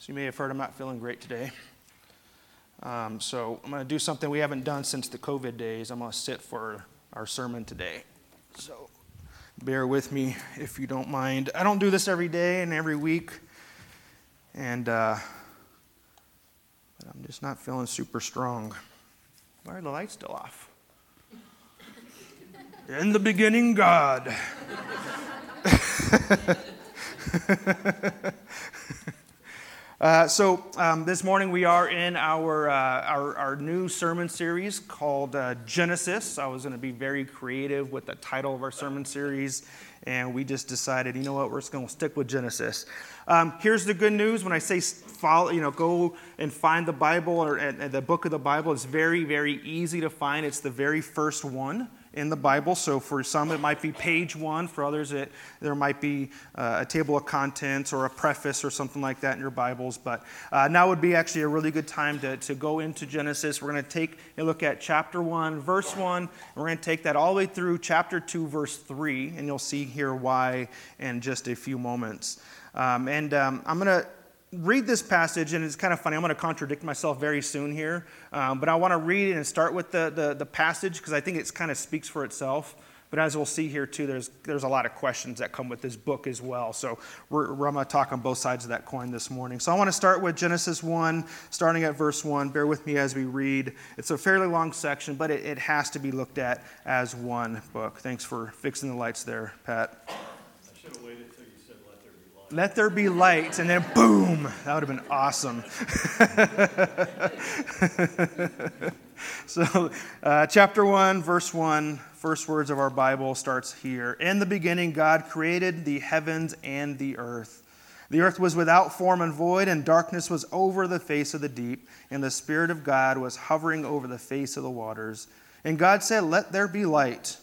So you may have heard I'm not feeling great today. So I'm going to do something we haven't done since the COVID days. I'm going to sit for our sermon today. So bear with me if you don't mind. I don't do this every day and every week. But I'm just not feeling super strong. Why are the lights still off? In the beginning, God. This morning we are in our new sermon series called Genesis. I was going to be very creative with the title of our sermon series, and we just decided, you know what, we're just going to stick with Genesis. Here's the good news: when I say follow, go and find the Bible or the book of the Bible, it's very, very easy to find. It's the very first one in the Bible. So for some, it might be page 1. For others, there might be a table of contents or a preface or something like that in your Bibles. But now would be actually a really good time to go into Genesis. We're going to take a look at chapter 1, verse 1. And we're going to take that all the way through chapter 2, verse 3. And you'll see here why in just a few moments. I'm going to read this passage, and it's kind of funny. I'm going to contradict myself very soon here, but I want to read it and start with the passage because I think it kind of speaks for itself. But as we'll see here too, there's a lot of questions that come with this book as well. So I'm going to talk on both sides of that coin this morning. So I want to start with Genesis 1, starting at verse 1. Bear with me as we read. It's a fairly long section, but it has to be looked at as one book. Thanks for fixing the lights there, Pat. Let there be light, and then boom, that would have been awesome. So, chapter 1, verse 1, first words of our Bible starts here. In the beginning, God created the heavens and the earth. The earth was without form and void, and darkness was over the face of the deep, and the Spirit of God was hovering over the face of the waters. And God said, "Let there be light."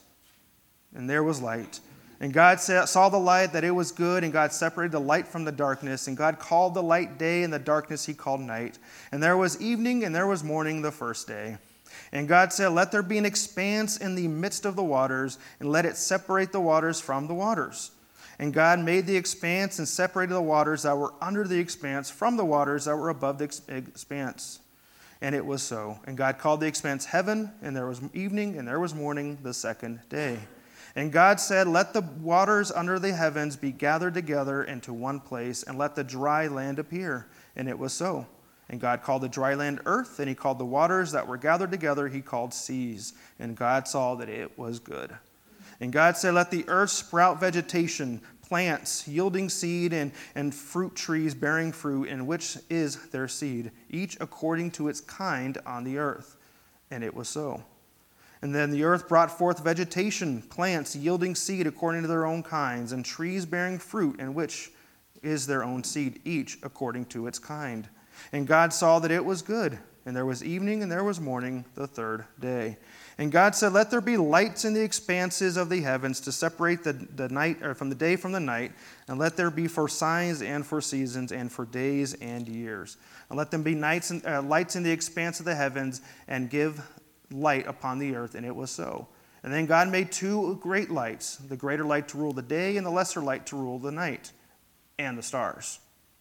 And there was light. And God saw the light, that it was good, and God separated the light from the darkness. And God called the light day, and the darkness he called night. And there was evening, and there was morning the first day. And God said, "Let there be an expanse in the midst of the waters, and let it separate the waters from the waters." And God made the expanse and separated the waters that were under the expanse from the waters that were above the expanse. And it was so. And God called the expanse heaven, and there was evening, and there was morning the second day. And God said, "Let the waters under the heavens be gathered together into one place, and let the dry land appear." And it was so. And God called the dry land earth, and he called the waters that were gathered together, he called seas. And God saw that it was good. And God said, "Let the earth sprout vegetation, plants yielding seed, and fruit trees bearing fruit, in which is their seed, each according to its kind on the earth." And it was so. And then the earth brought forth vegetation, plants yielding seed according to their own kinds, and trees bearing fruit, in which is their own seed, each according to its kind. And God saw that it was good. And there was evening, and there was morning the third day. And God said, "Let there be lights in the expanses of the heavens to separate the night or from the day from the night, and let there be for signs and for seasons and for days and years. And let them be lights in the expanse of the heavens, and give light upon the earth." And it was so. And then God made two great lights, the greater light to rule the day, and the lesser light to rule the night, and the stars.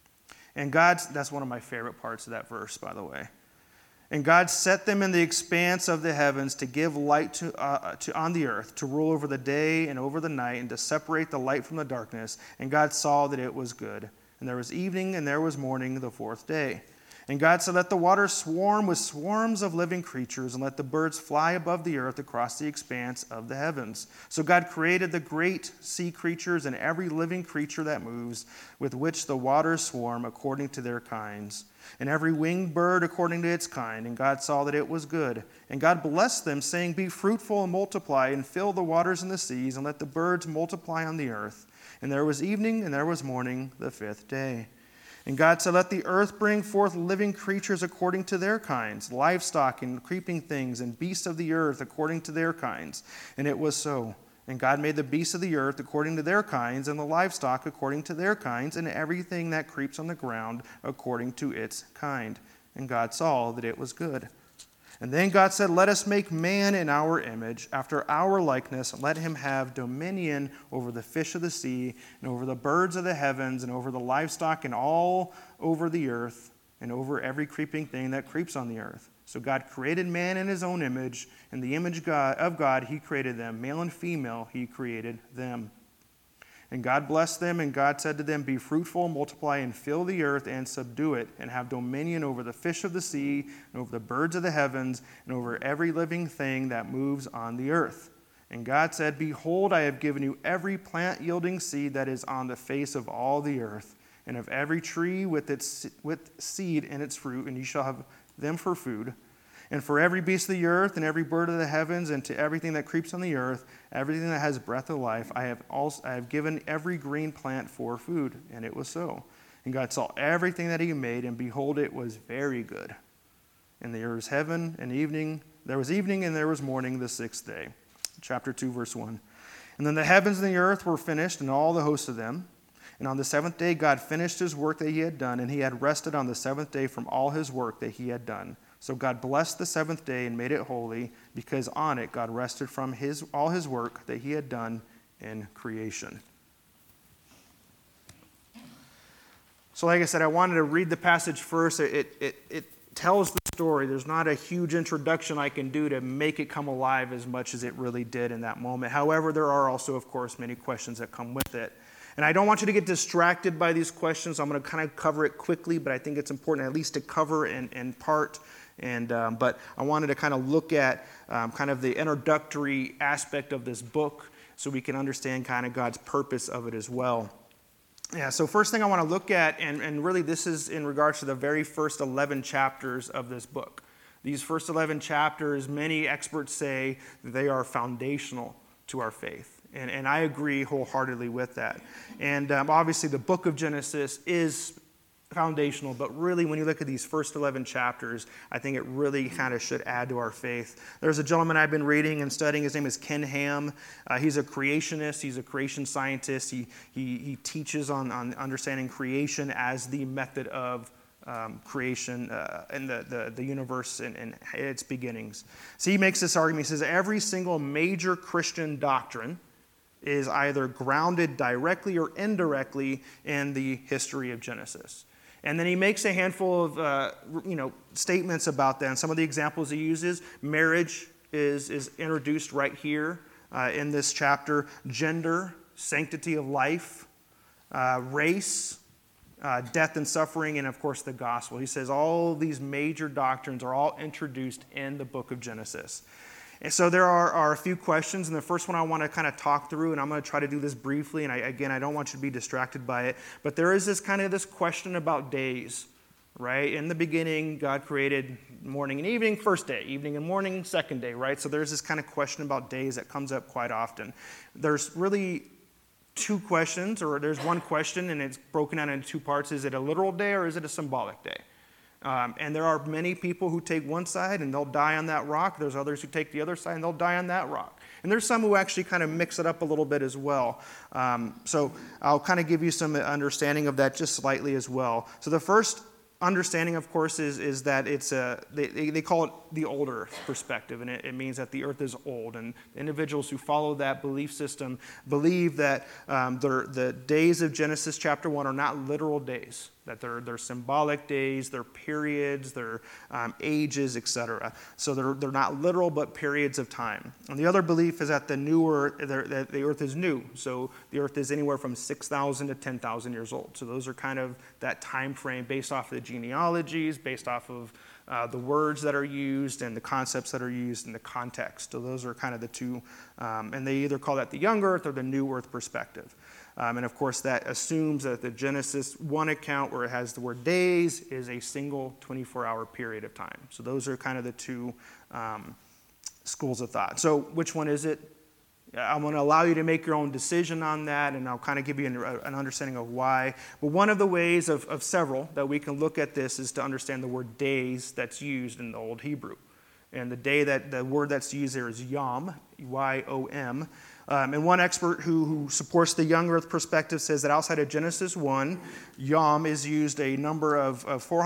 And that's one of my favorite parts of that verse, by the way. And God set them in the expanse of the heavens to give light on the earth, to rule over the day and over the night, and to separate the light from the darkness. And God saw that it was good. And there was evening, and there was morning the fourth day. And God said, "Let the waters swarm with swarms of living creatures, and let the birds fly above the earth across the expanse of the heavens." So God created the great sea creatures and every living creature that moves, with which the waters swarm according to their kinds, and every winged bird according to its kind. And God saw that it was good. And God blessed them, saying, "Be fruitful and multiply, and fill the waters and the seas, and let the birds multiply on the earth." And there was evening, and there was morning the fifth day. And God said, "Let the earth bring forth living creatures according to their kinds, livestock and creeping things, and beasts of the earth according to their kinds." And it was so. And God made the beasts of the earth according to their kinds, and the livestock according to their kinds, and everything that creeps on the ground according to its kind. And God saw that it was good. And then God said, let us make man in our image, after our likeness, and let him have dominion over the fish of the sea, and over the birds of the heavens, and over the livestock, and all over the earth, and over every creeping thing that creeps on the earth. So God created man in his own image. In the image of God, he created them. Male and female, he created them. And God blessed them, and God said to them, be fruitful, multiply, and fill the earth, and subdue it, and have dominion over the fish of the sea, and over the birds of the heavens, and over every living thing that moves on the earth. And God said, behold, I have given you every plant yielding seed that is on the face of all the earth, and of every tree with seed in its fruit, and you shall have them for food. And for every beast of the earth, and every bird of the heavens, and to everything that creeps on the earth, everything that has breath of life, I have given every green plant for food. And it was so. And God saw everything that he made, and behold, it was very good. And there was heaven and evening. There was evening and there was morning the sixth day. Chapter 2, verse 1. And then the heavens and the earth were finished, and all the hosts of them. And on the seventh day God finished his work that he had done, and he had rested on the seventh day from all his work that he had done. So God blessed the seventh day and made it holy, because on it God rested from all his work that he had done in creation. So like I said, I wanted to read the passage first. It tells the story. There's not a huge introduction I can do to make it come alive as much as it really did in that moment. However, there are also, of course, many questions that come with it. And I don't want you to get distracted by these questions. So I'm going to kind of cover it quickly, but I think it's important at least to cover in part. But I wanted to kind of look at kind of the introductory aspect of this book so we can understand kind of God's purpose of it as well. Yeah, so first thing I want to look at, and really this is in regards to the very first 11 chapters of this book. These first 11 chapters, many experts say that they are foundational to our faith. And I agree wholeheartedly with that. And obviously the book of Genesis is foundational, but really when you look at these first 11 chapters, I think it really kind of should add to our faith. There's a gentleman I've been reading and studying. His name is Ken Ham. He's a creationist. He's a creation scientist. He teaches on understanding creation as the method of creation and the universe and its beginnings. So he makes this argument. He says every single major Christian doctrine is either grounded directly or indirectly in the history of Genesis. And then he makes a handful of statements about that. And some of the examples he uses, marriage is introduced right here in this chapter. Gender, sanctity of life, race, death and suffering, and of course the gospel. He says all these major doctrines are all introduced in the book of Genesis. And so there are a few questions, and the first one I want to kind of talk through, and I'm going to try to do this briefly, and I don't want you to be distracted by it, but there is this question about days, right? In the beginning, God created morning and evening, first day, evening and morning, second day, right? So there's this kind of question about days that comes up quite often. There's really two questions, or there's one question, and it's broken out into two parts. Is it a literal day, or is it a symbolic day? And there are many people who take one side and they'll die on that rock. There's others who take the other side and they'll die on that rock. And there's some who actually kind of mix it up a little bit as well. So I'll kind of give you some understanding of that just slightly as well. So the first understanding, of course, is that it's they call it the old earth perspective, and it means that the earth is old. And individuals who follow that belief system believe that the days of Genesis chapter 1 are not literal days, that they're symbolic days, they're periods, they're ages, etc. So they're not literal, but periods of time. And the other belief is that the earth is new. So the earth is anywhere from 6,000 to 10,000 years old. So those are kind of that time frame based off of the genealogies, based off of the words that are used and the concepts that are used in the context. So those are kind of the two, and they either call that the young earth or the new earth perspective. And of course, that assumes that the Genesis 1 account, where it has the word days, is a single 24-hour period of time. So those are kind of the two schools of thought. So which one is it? I'm going to allow you to make your own decision on that, and I'll kind of give you an understanding of why. But one of the ways of several that we can look at this is to understand the word days that's used in the Old Hebrew. And the word that's used there is Yom, Y-O-M. And one expert who supports the young earth perspective says that outside of Genesis 1, Yom is used a number of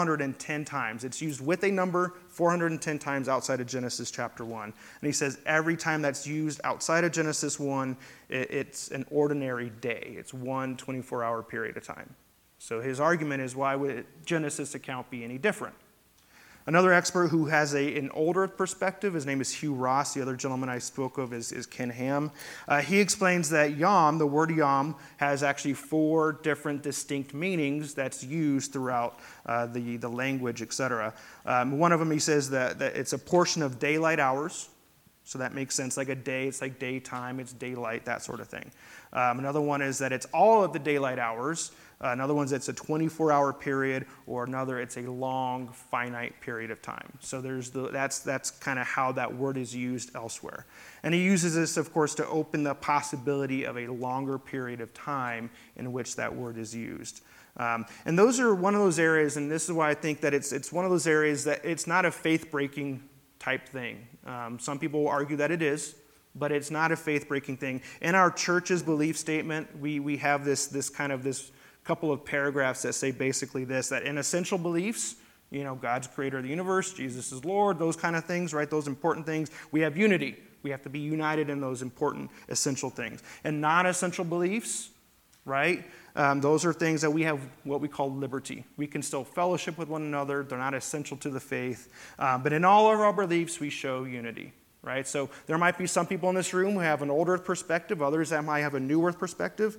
410 times. It's used with a number 410 times outside of Genesis chapter 1. And he says every time that's used outside of Genesis 1, it's an ordinary day. It's one 24-hour period of time. So his argument is, why would Genesis account be any different? Another expert who has an older perspective, his name is Hugh Ross. The other gentleman I spoke of is Ken Ham. He explains that Yom, the word Yom, has actually 4 different distinct meanings that's used throughout the language, etc. One of them, he says that it's a portion of daylight hours. So that makes sense. Like a day, it's like daytime, it's daylight, that sort of thing. Another one is that it's all of the daylight hours. Another one's it's a 24-hour period, or another it's a long, finite period of time. So that's kind of how that word is used elsewhere. And he uses this, of course, to open the possibility of a longer period of time in which that word is used. And those are one of those areas, and this is why I think that it's one of those areas that it's not a faith-breaking type thing. Some people will argue that it is, but it's not a faith-breaking thing. In our church's belief statement, we have this couple of paragraphs that say basically this, that in essential beliefs, God's creator of the universe, Jesus is Lord, those kind of things, right? Those important things. We have unity. We have to be united in those important essential things. And non-essential beliefs, right? Those are things that we have what we call liberty. We can still fellowship with one another. They're not essential to the faith. But in all of our beliefs, we show unity, right? So there might be some people in this room who have an old earth perspective, others that might have a new earth perspective.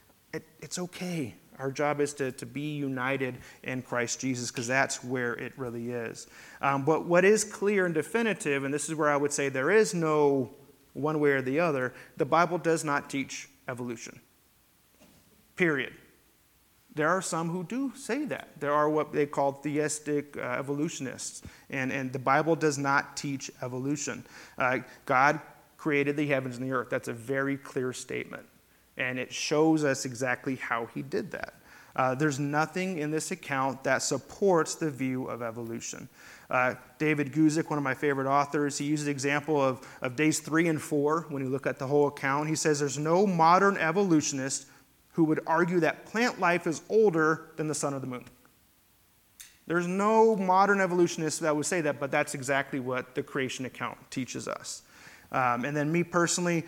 It's okay. Our job is to be united in Christ Jesus, because that's where it really is. But what is clear and definitive, and this is where I would say there is no one way or the other, the Bible does not teach evolution. Period. There are some who do say that. There are what they call theistic evolutionists, and the Bible does not teach evolution. God created the heavens and the earth. That's a very clear statement. And it shows us exactly how he did that. There's nothing in this account that supports the view of evolution. David Guzik, one of my favorite authors, he uses the example of days 3 and 4 when you look at the whole account. He says there's no modern evolutionist who would argue that plant life is older than the sun or the moon. There's no modern evolutionist that would say that, but that's exactly what the creation account teaches us. And then me personally,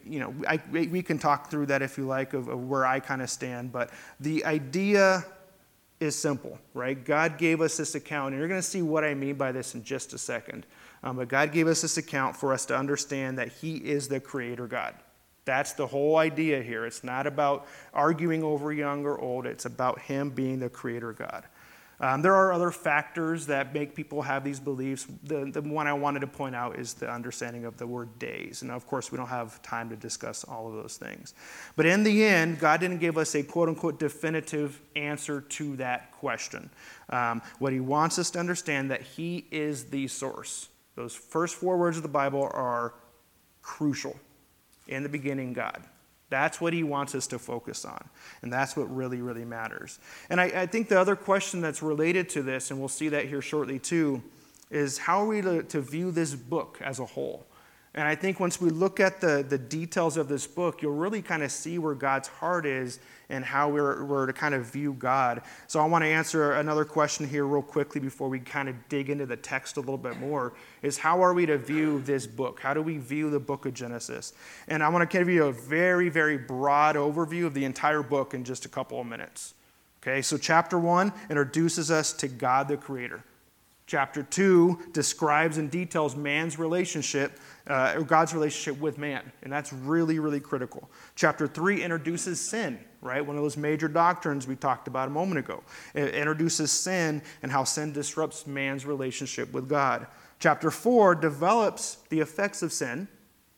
we can talk through that if you like, of where I kind of stand. But the idea is simple, right? God gave us this account, and you're going to see what I mean by this in just a second. But God gave us this account for us to understand that he is the creator God. That's the whole idea here. It's not about arguing over young or old. It's about him being the creator God. There are other factors that make people have these beliefs. The one I wanted to point out is the understanding of the word days. And of course, we don't have time to discuss all of those things. But in the end, God didn't give us a quote-unquote definitive answer to that question. What he wants us to understand that he is the source. Those first 4 words of the Bible are crucial. In the beginning, God. That's what he wants us to focus on. And that's what really, really matters. And I think the other question that's related to this, and we'll see that here shortly too, is how are we to view this book as a whole? And I think once we look at the details of this book, you'll really kind of see where God's heart is and how we're to kind of view God. So I want to answer another question here real quickly before we kind of dig into the text a little bit more, is how are we to view this book? How do we view the book of Genesis? And I want to give you a very, very broad overview of the entire book in just a couple of minutes. Okay, so chapter 1 introduces us to God the Creator. Chapter 2 describes and details man's relationship, or God's relationship with man. And that's really, really critical. Chapter 3 introduces sin, right? One of those major doctrines we talked about a moment ago. It introduces sin and how sin disrupts man's relationship with God. Chapter 4 develops the effects of sin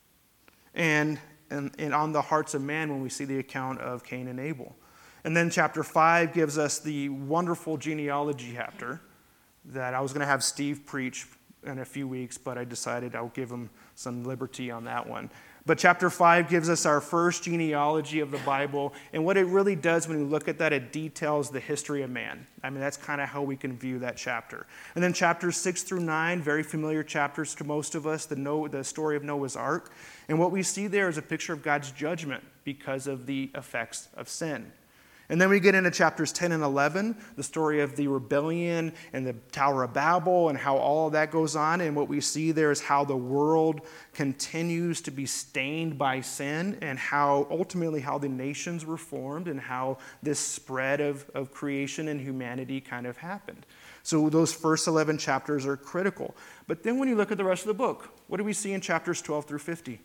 and on the hearts of man when we see the account of Cain and Abel. And then chapter 5 gives us the wonderful genealogy chapter that I was going to have Steve preach in a few weeks, but I decided I'll give him some liberty on that one. But chapter 5 gives us our first genealogy of the Bible. And what it really does when we look at that, it details the history of man. I mean, that's kind of how we can view that chapter. And then chapters 6 through 9, very familiar chapters to most of us, the story of Noah's Ark. And what we see there is a picture of God's judgment because of the effects of sin. And then we get into chapters 10 and 11, the story of the rebellion and the Tower of Babel and how all of that goes on. And what we see there is how the world continues to be stained by sin and how ultimately how the nations were formed and how this spread of creation and humanity kind of happened. So those first 11 chapters are critical. But then when you look at the rest of the book, what do we see in chapters 12 through 50?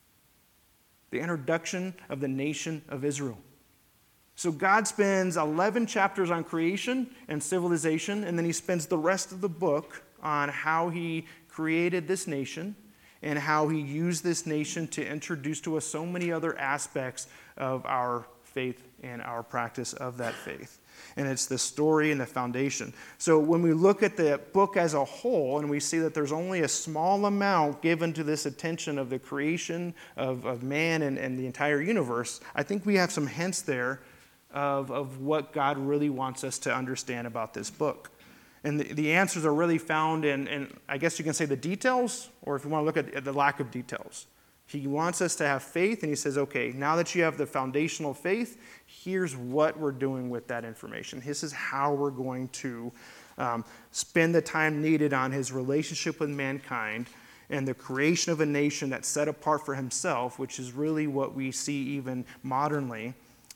The introduction of the nation of Israel. So God spends 11 chapters on creation and civilization, and then he spends the rest of the book on how he created this nation and how he used this nation to introduce to us so many other aspects of our faith and our practice of that faith. And it's the story and the foundation. So when we look at the book as a whole and we see that there's only a small amount given to this attention of the creation of man and the entire universe, I think we have some hints there of what God really wants us to understand about this book. And the answers are really found in, I guess you can say, the details, or if you want to look at the lack of details. He wants us to have faith, and he says, okay, now that you have the foundational faith, here's what we're doing with that information. This is how we're going to spend the time needed on his relationship with mankind and the creation of a nation that's set apart for himself, which is really what we see even modernly.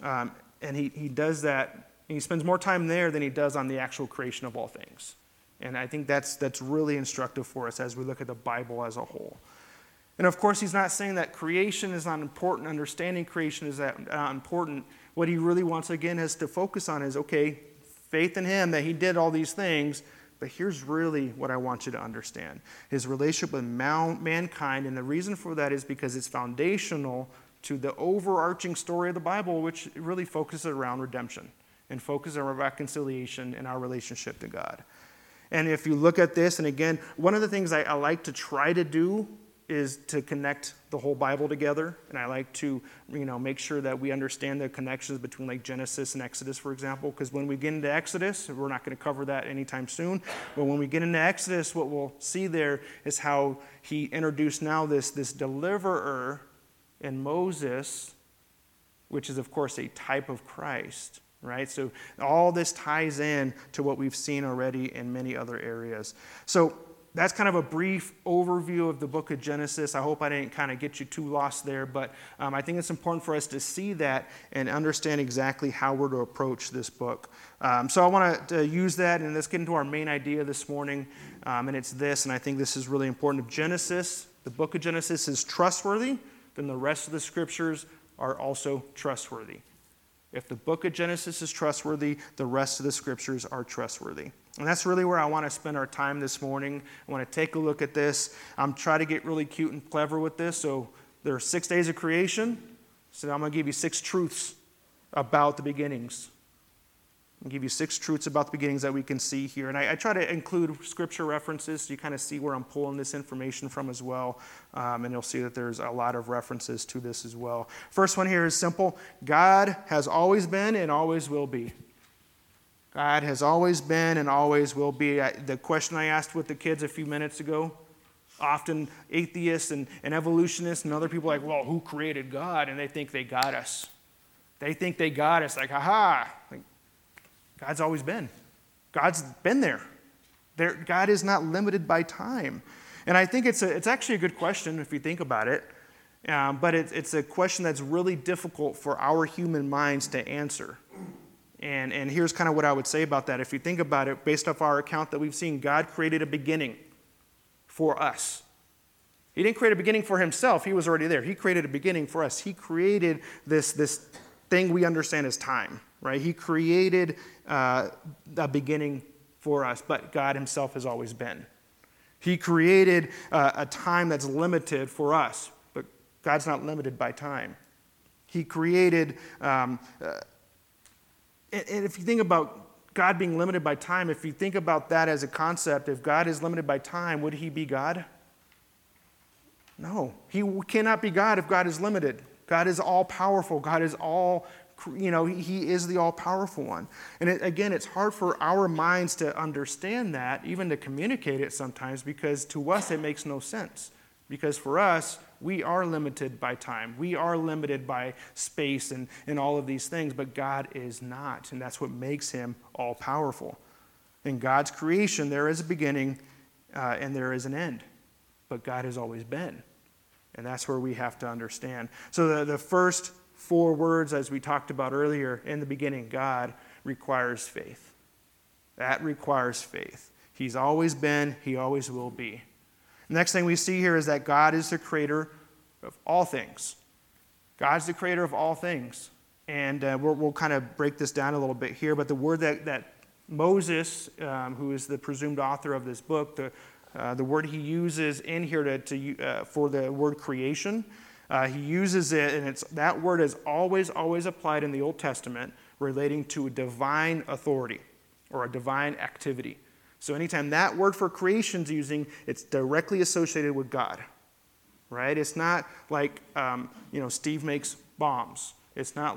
And he does that, and he spends more time there than he does on the actual creation of all things. And I think that's really instructive for us as we look at the Bible as a whole. And of course, he's not saying that creation is not important, understanding creation is not important. What he really wants, again, is to focus on is, okay, faith in him, that he did all these things, but here's really what I want you to understand. His relationship with mankind, and the reason for that is because it's foundational to the overarching story of the Bible, which really focuses around redemption and focuses on reconciliation and our relationship to God. And if you look at this, and again, one of the things I like to try to do is to connect the whole Bible together, and I like to, make sure that we understand the connections between like Genesis and Exodus, for example, because when we get into Exodus, we're not going to cover that anytime soon, but when we get into Exodus, what we'll see there is how he introduced now this deliverer in Moses, which is, of course, a type of Christ, right? So all this ties in to what we've seen already in many other areas. So that's kind of a brief overview of the book of Genesis. I hope I didn't kind of get you too lost there, but I think it's important for us to see that and understand exactly how we're to approach this book. So I want to use that, and let's get into our main idea this morning, and it's this, and I think this is really important. If Genesis, the book of Genesis, is trustworthy, then the rest of the scriptures are also trustworthy. If the book of Genesis is trustworthy, the rest of the scriptures are trustworthy. And that's really where I want to spend our time this morning. I want to take a look at this. I'm trying to get really cute and clever with this. So there are 6 days of creation. So I'm going to give you 6 truths about the beginnings. I'll give you 6 truths about the beginnings that we can see here. And I try to include scripture references so you kind of see where I'm pulling this information from as well. And you'll see that there's a lot of references to this as well. First one here is simple. God has always been and always will be. God has always been and always will be. The question I asked with the kids a few minutes ago, often atheists and evolutionists and other people are like, well, who created God? And they think they got us. They think they got us. Like, aha. Like, God's always been. God's been there. God is not limited by time. And I think it's actually a good question if you think about it. But it's a question that's really difficult for our human minds to answer. And here's kind of what I would say about that. If you think about it, based off our account that we've seen, God created a beginning for us. He didn't create a beginning for himself. He was already there. He created a beginning for us. He created this thing we understand as time, right? He created a beginning for us, but God himself has always been. He created a time that's limited for us, but God's not limited by time. He created, and if you think about God being limited by time, if you think about that as a concept, if God is limited by time, would he be God? No, he cannot be God if God is limited. God is all-powerful. God is he is the all-powerful one. And again, it's hard for our minds to understand that, even to communicate it sometimes, because to us it makes no sense. Because for us, we are limited by time. We are limited by space and all of these things, but God is not. And that's what makes him all-powerful. In God's creation, there is a beginning and there is an end. But God has always been. And that's where we have to understand. So the first 4 words, as we talked about earlier, in the beginning, God, requires faith. That requires faith. He's always been, he always will be. The next thing we see here is that God is the creator of all things. God's the creator of all things. And we'll kind of break this down a little bit here, but the word that Moses, who is the presumed author of this book, the word he uses in here for the word creation, he uses it, and that word is always applied in the Old Testament relating to a divine authority or a divine activity. So anytime that word for creation is using, it's directly associated with God, right? It's not like, Steve makes bombs. It's not,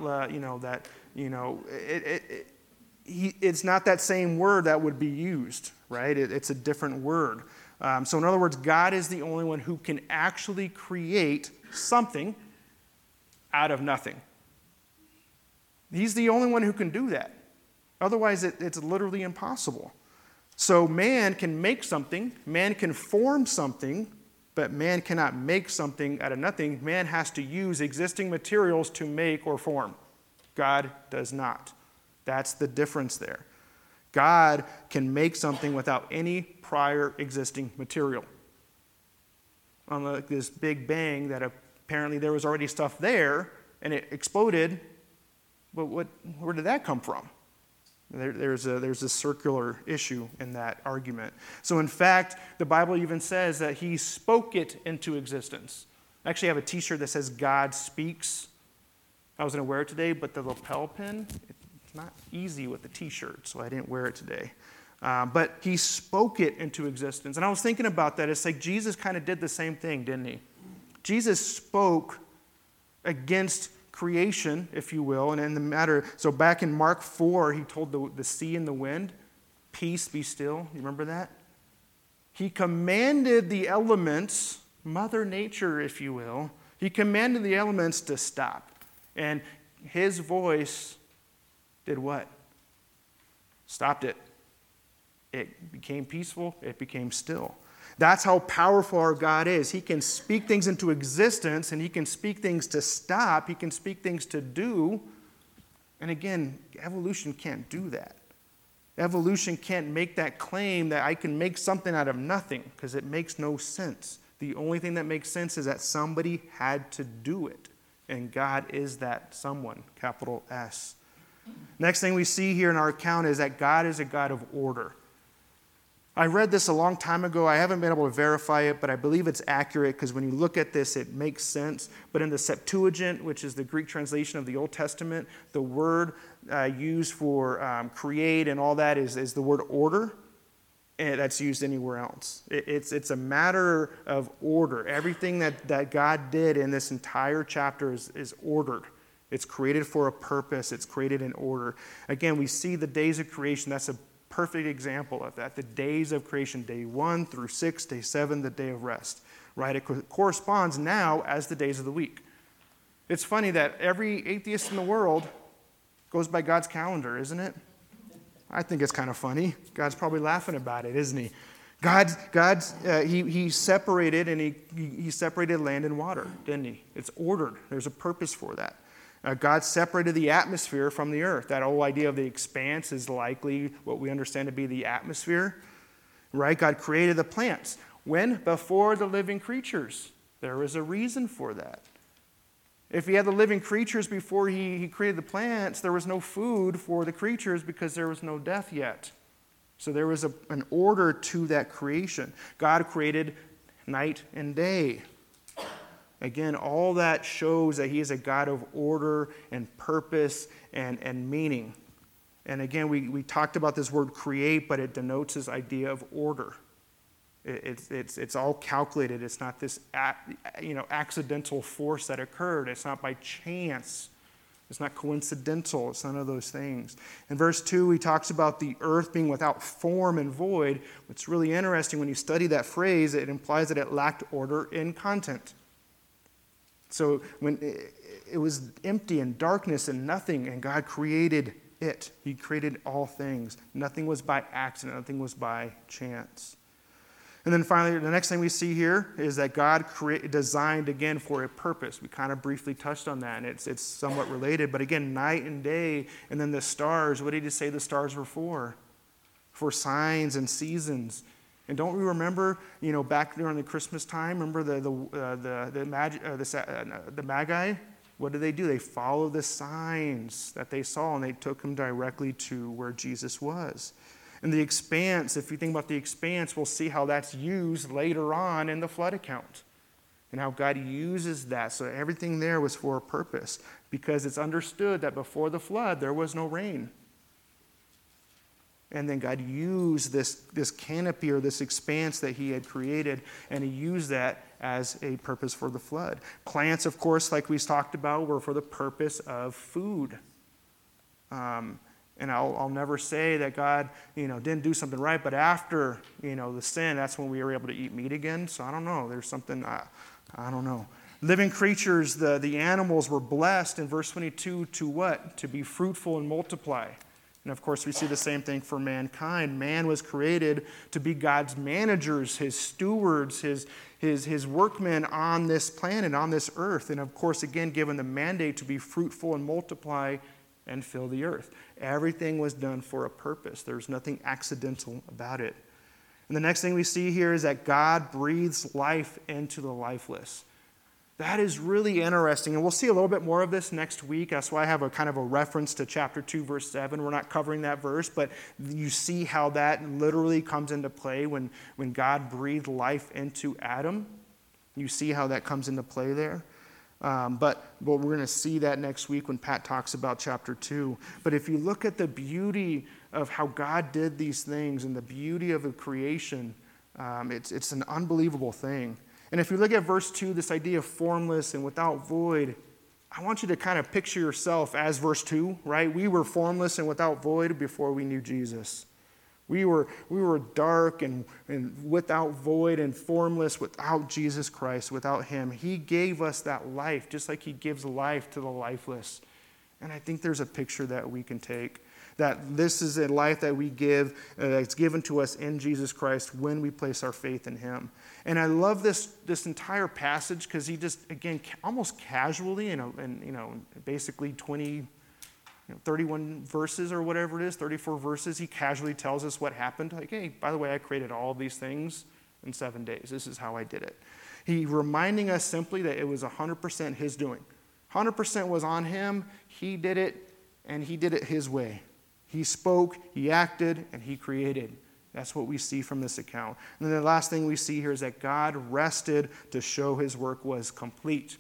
it's not that same word that would be used, right? It's a different word. So in other words, God is the only one who can actually create something out of nothing. He's the only one who can do that. Otherwise, it's literally impossible. So man can make something, man can form something, but man cannot make something out of nothing. Man has to use existing materials to make or form. God does not. That's the difference there. God can make something without any prior existing material. Unlike this Big Bang that apparently there was already stuff there and it exploded, but where did that come from? There's a circular issue in that argument. So in fact, the Bible even says that he spoke it into existence. I actually have a t-shirt that says God speaks. I was going to wear it today, but the lapel pin, it's not easy with the t-shirt, so I didn't wear it today. But he spoke it into existence. And I was thinking about that. It's like Jesus kind of did the same thing, didn't he? Jesus spoke against creation, if you will, and in the matter, so back in Mark 4, he told the sea and the wind, peace, be still. You remember that? He commanded the elements, Mother Nature, if you will, he commanded the elements to stop. And his voice did what? Stopped it. It became peaceful. It became still. That's how powerful our God is. He can speak things into existence, and he can speak things to stop. He can speak things to do. And again, evolution can't do that. Evolution can't make that claim that I can make something out of nothing, because it makes no sense. The only thing that makes sense is that somebody had to do it. And God is that someone, capital S. Next thing we see here in our account is that God is a God of order. I read this a long time ago. I haven't been able to verify it, but I believe it's accurate because when you look at this, it makes sense. But in the Septuagint, which is the Greek translation of the Old Testament, the word used for create and all that is the word order, and that's used anywhere else. It's a matter of order. Everything that God did in this entire chapter is ordered. It's created for a purpose. It's created in order. Again, we see the days of creation. That's a perfect example of that. The days of creation, day 1 through 6, day 7, the day of rest. Right? It corresponds now as the days of the week. It's funny that every atheist in the world goes by God's calendar, isn't it? I think it's kind of funny. God's probably laughing about it, isn't he? He separated, and he separated land and water, didn't he? It's ordered. There's a purpose for that. God separated the atmosphere from the earth. That whole idea of the expanse is likely what we understand to be the atmosphere, right? God created the plants. When? Before the living creatures. There was a reason for that. If he had the living creatures before he created the plants, there was no food for the creatures because there was no death yet. So there was an order to that creation. God created night and day. Again, all that shows that he is a God of order and purpose and meaning. And again, we talked about this word create, but it denotes this idea of order. It's all calculated. It's not this accidental force that occurred. It's not by chance. It's not coincidental. It's none of those things. In verse 2, he talks about the earth being without form and void. What's really interesting when you study that phrase, it implies that it lacked order and content. So when it was empty and darkness and nothing, and God created it. He created all things. Nothing was by accident. Nothing was by chance. And then finally, the next thing we see here is that God designed, again, for a purpose. We kind of briefly touched on that, and it's somewhat related. But again, night and day, and then the stars. What did he say the stars were for? For signs and seasons. And don't we remember, back during the Christmas time, remember the Magi? What did they do? They followed the signs that they saw, and they took them directly to where Jesus was. And the expanse, if you think about the expanse, we'll see how that's used later on in the flood account and how God uses that. So everything there was for a purpose because it's understood that before the flood, there was no rain. And then God used this canopy or this expanse that he had created, and he used that as a purpose for the flood. Plants, of course, like we talked about, were for the purpose of food. And I'll never say that God, didn't do something right, but after, the sin, that's when we were able to eat meat again. So I don't know. There's something, I don't know. Living creatures, the animals were blessed in verse 22 to what? To be fruitful and multiply. And of course, we see the same thing for mankind. Man was created to be God's managers, his stewards, his workmen on this planet, on this earth. And of course, again, given the mandate to be fruitful and multiply and fill the earth. Everything was done for a purpose. There's nothing accidental about it. And the next thing we see here is that God breathes life into the lifeless. That is really interesting, and we'll see a little bit more of this next week. That's why I have a kind of a reference to chapter 2, verse 7. We're not covering that verse, but you see how that literally comes into play when God breathed life into Adam. You see how that comes into play there. But we're going to see that next week when Pat talks about chapter 2. But if you look at the beauty of how God did these things and the beauty of the creation, it's an unbelievable thing. And if you look at verse 2, this idea of formless and without void, I want you to kind of picture yourself as verse 2, right? We were formless and without void before we knew Jesus. We were dark and without void and formless without Jesus Christ, without him. He gave us that life, just like he gives life to the lifeless. And I think there's a picture that we can take, that this is a life that we give, that's given to us in Jesus Christ when we place our faith in him. And I love this entire passage because he just, again, almost casually, in basically 31 verses or whatever it is, 34 verses, he casually tells us what happened. Like, hey, by the way, I created all of these things in 7 days. This is how I did it. He reminding us simply that it was 100% his doing. 100% was on him. He did it, and he did it his way. He spoke, he acted, and he created. That's what we see from this account. And then the last thing we see here is that God rested to show his work was complete.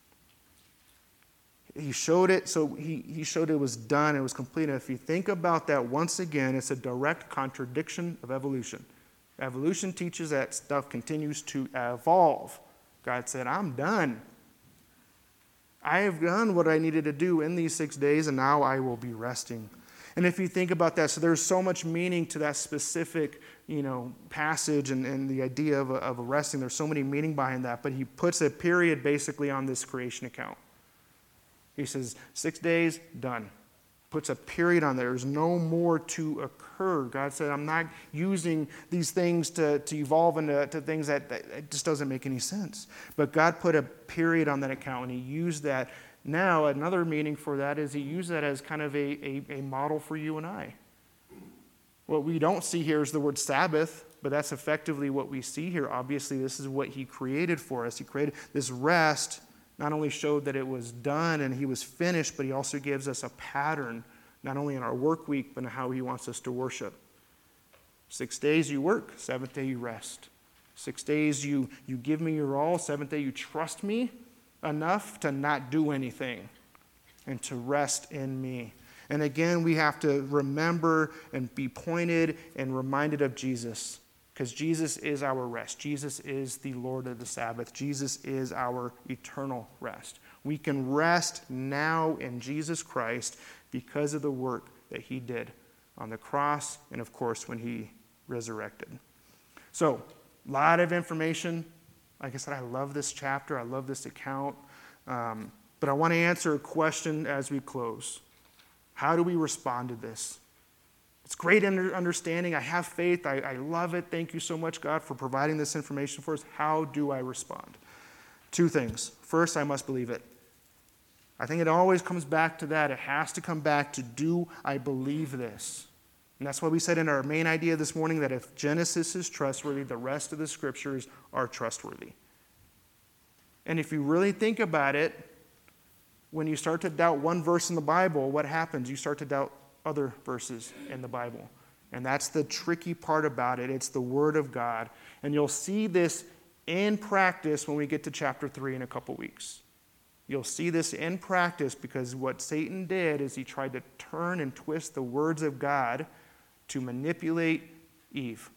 He showed it, so he showed it was done, it was complete. And if you think about that once again, it's a direct contradiction of evolution. Evolution teaches that stuff continues to evolve. God said, I'm done. I have done what I needed to do in these 6 days, and now I will be resting. And if you think about that, so there's so much meaning to that specific, passage and the idea of resting. There's so many meaning behind that. But he puts a period basically on this creation account. He says, 6 days, done. Puts a period on there. There's no more to occur. God said, I'm not using these things to evolve into things that it just doesn't make any sense. But God put a period on that account, and he used that. Now, another meaning for that is he used that as kind of a model for you and I. What we don't see here is the word Sabbath, but that's effectively what we see here. Obviously, this is what he created for us. He created this rest, not only showed that it was done and he was finished, but he also gives us a pattern, not only in our work week, but in how he wants us to worship. 6 days you work, 7th day you rest. 6 days you give me your all, 7th day you trust me enough to not do anything and to rest in me. And again, we have to remember and be pointed and reminded of Jesus. Because Jesus is our rest. Jesus is the Lord of the Sabbath. Jesus is our eternal rest. We can rest now in Jesus Christ because of the work that he did on the cross and, of course, when he resurrected. So, a lot of information. Like I said, I love this chapter. I love this account. But I want to answer a question as we close. How do we respond to this? It's great understanding. I have faith. I love it. Thank you so much, God, for providing this information for us. How do I respond? Two things. First, I must believe it. I think it always comes back to that. It has to come back to, do I believe this? And that's why we said in our main idea this morning that if Genesis is trustworthy, the rest of the scriptures are trustworthy. And if you really think about it, when you start to doubt one verse in the Bible, what happens? You start to doubt other verses in the Bible. And that's the tricky part about it. It's the Word of God. And you'll see this in practice when we get to chapter 3 in a couple weeks. You'll see this in practice because what Satan did is he tried to turn and twist the words of God to manipulate Eve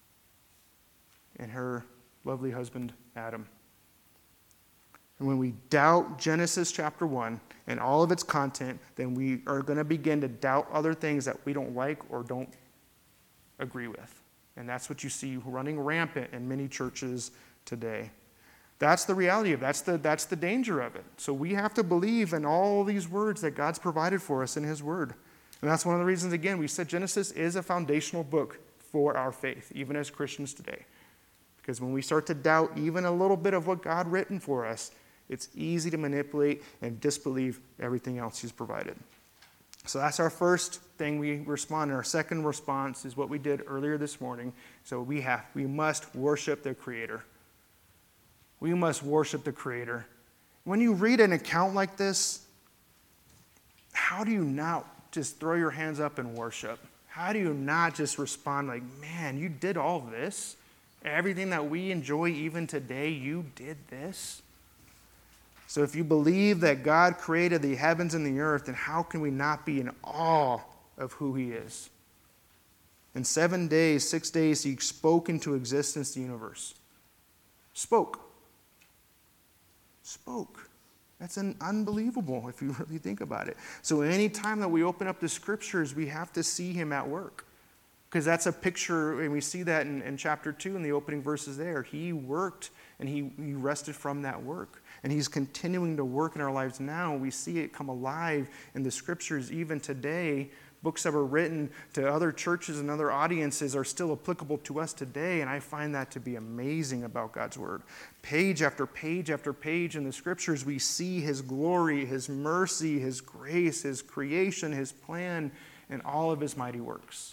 and her lovely husband, Adam. And when we doubt Genesis chapter 1 and all of its content, then we are going to begin to doubt other things that we don't like or don't agree with. And that's what you see running rampant in many churches today. That's the reality of it. That's the danger of it. So we have to believe in all these words that God's provided for us in his word. And that's one of the reasons, again, we said Genesis is a foundational book for our faith, even as Christians today. Because when we start to doubt even a little bit of what God written for us, it's easy to manipulate and disbelieve everything else he's provided. So that's our first thing we respond. And our second response is what we did earlier this morning. So we must worship the Creator. We must worship the Creator. When you read an account like this, how do you not just throw your hands up and worship? How do you not just respond like, man, you did all this? Everything that we enjoy even today, you did this? So if you believe that God created the heavens and the earth, then how can we not be in awe of who he is? In 7 days, 6 days, he spoke into existence the universe. Spoke. That's unbelievable if you really think about it. So any time that we open up the scriptures, we have to see him at work. Because that's a picture, and we see that in chapter 2 in the opening verses there. He worked, and he rested from that work. And he's continuing to work in our lives now. We see it come alive in the scriptures even today. Books that were written to other churches and other audiences are still applicable to us today, and I find that to be amazing about God's word. Page after page after page in the scriptures, we see his glory, his mercy, his grace, his creation, his plan, and all of his mighty works.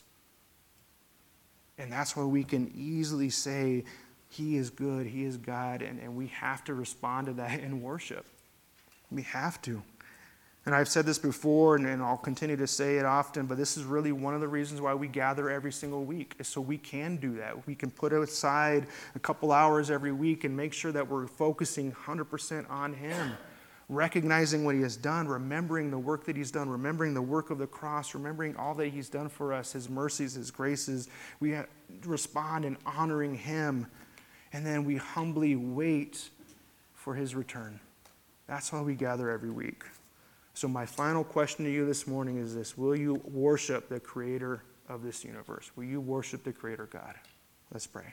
And that's why we can easily say, he is good, he is God, and we have to respond to that in worship. We have to. And I've said this before, and I'll continue to say it often, but this is really one of the reasons why we gather every single week, is so we can do that. We can put aside a couple hours every week and make sure that we're focusing 100% on him, recognizing what he has done, remembering the work that he's done, remembering the work of the cross, remembering all that he's done for us, his mercies, his graces. We respond in honoring him, and then we humbly wait for his return. That's why we gather every week. So my final question to you this morning is this: will you worship the creator of this universe? Will you worship the creator God? Let's pray.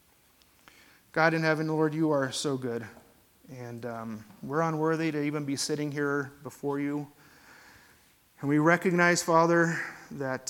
God in heaven, Lord, you are so good. And we're unworthy to even be sitting here before you. And we recognize, Father, that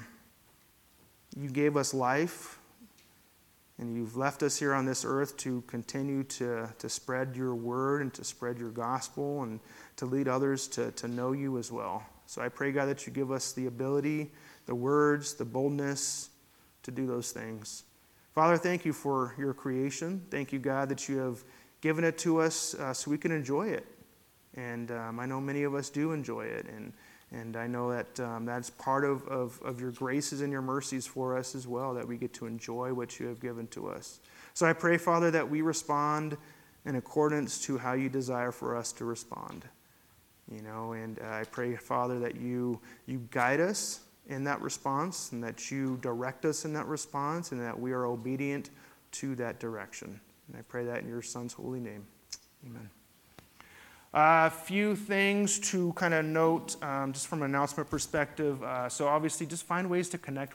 you gave us life. And you've left us here on this earth to continue to spread your word and to spread your gospel and to lead others to know you as well. So I pray, God, that you give us the ability, the words, the boldness to do those things. Father, thank you for your creation. Thank you, God, that you have given it to us so we can enjoy it. And I know many of us do enjoy it. And I know that that's part of your graces and your mercies for us as well, that we get to enjoy what you have given to us. So I pray, Father, that we respond in accordance to how you desire for us to respond. And I pray, Father, that you guide us, in that response, and that you direct us in that response, and that we are obedient to that direction. And I pray that in your Son's holy name. Amen. A few things to kind of note just from an announcement perspective. So obviously just find ways to connect